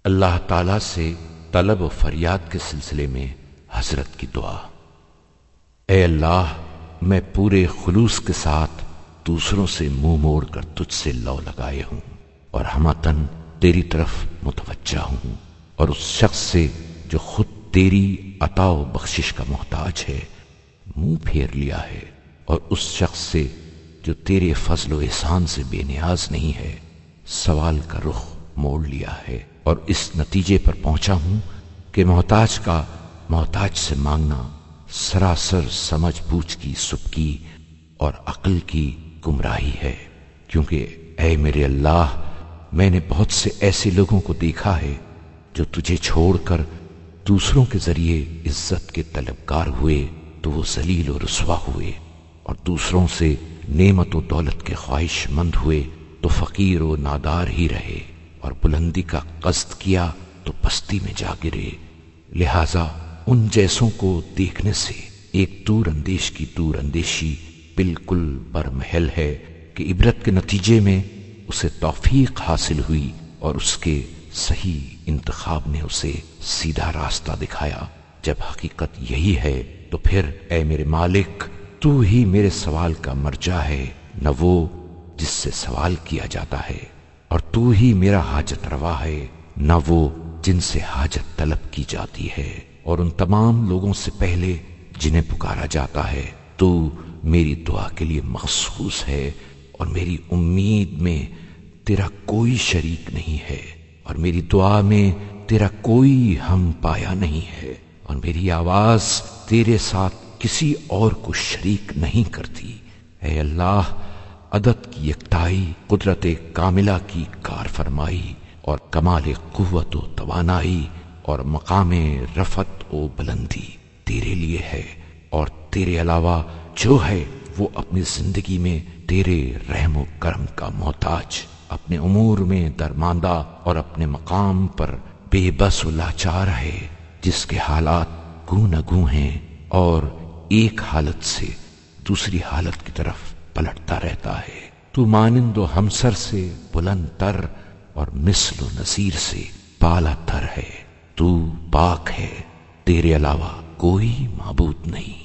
اللہ تعالی سے طلب و فریاد کے سلسلے میں حضرت کی دعا۔ اے اللہ، میں پورے خلوص کے ساتھ دوسروں سے منہ موڑ کر تجھ سے لو لگائے ہوں اور ہمتن تیری طرف متوجہ ہوں، اور اس شخص سے جو خود تیری عطا و بخشش کا محتاج ہے منہ پھیر لیا ہے، اور اس شخص سے جو تیرے فضل و احسان سے بے نیاز نہیں ہے سوال کا رخ موڑ لیا ہے، اور اس نتیجے پر پہنچا ہوں کہ محتاج کا محتاج سے مانگنا سراسر سمجھ بوجھ کی سبکی اور عقل کی گمراہی ہے، کیونکہ اے میرے اللہ، میں نے بہت سے ایسے لوگوں کو دیکھا ہے جو تجھے چھوڑ کر دوسروں کے ذریعے عزت کے طلبگار ہوئے تو وہ ذلیل و رسوا ہوئے، اور دوسروں سے نعمت و دولت کے خواہش مند ہوئے تو فقیر و نادار ہی رہے، اور بلندی کا قصد کیا تو پستی میں جا گرے۔ لہذا ان جیسوں کو دیکھنے سے ایک دور اندیش کی دور اندیشی بالکل برمحل ہے کہ عبرت کے نتیجے میں اسے توفیق حاصل ہوئی اور اس کے صحیح انتخاب نے اسے سیدھا راستہ دکھایا۔ جب حقیقت یہی ہے تو پھر اے میرے مالک، تو ہی میرے سوال کا مرجع ہے، نہ وہ جس سے سوال کیا جاتا ہے، اور تو ہی میرا حاجت روا ہے، نہ وہ جن سے حاجت طلب کی جاتی ہے، اور ان تمام لوگوں سے پہلے جنہیں پکارا جاتا ہے تو میری دعا کے لیے مخصوص ہے، اور میری امید میں تیرا کوئی شریک نہیں ہے، اور میری دعا میں تیرا کوئی ہم پایا نہیں ہے، اور میری آواز تیرے ساتھ کسی اور کو شریک نہیں کرتی۔ اے اللہ، عدد کی یکتائی، قدرت کاملہ کی کار فرمائی، اور کمال قوت و توانائی اور مقام رفعت و بلندی تیرے لیے ہے، اور تیرے علاوہ جو ہے وہ اپنی زندگی میں تیرے رحم و کرم کا محتاج، اپنے امور میں درماندہ اور اپنے مقام پر بے بس و لاچار ہے، جس کے حالات گوں نہ گوں ہیں اور ایک حالت سے دوسری حالت کی طرف پلٹتا رہتا ہے۔ تو مانند و ہمسر سے بلند تر اور مثل و نظیر سے بالا تر ہے، تو پاک ہے، تیرے علاوہ کوئی معبود نہیں۔